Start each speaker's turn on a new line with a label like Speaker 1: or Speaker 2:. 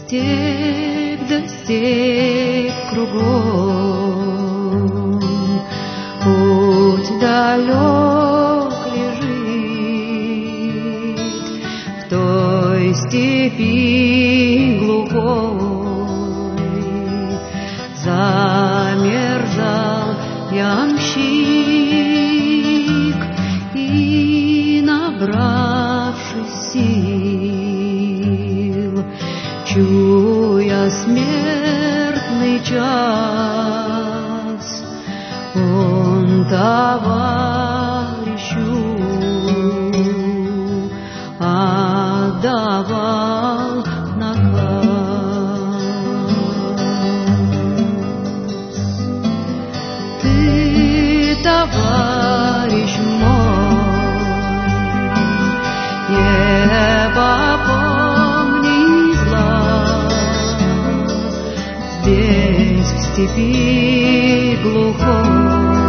Speaker 1: Степь да степь кругом, путь далек лежит, в той степи глухой замерзал ямщик и, набравшись сил, чуя смертный час, он товарищу отдавал наказ. Ты, товарищ мой, не попомни зла, здесь в степи глухой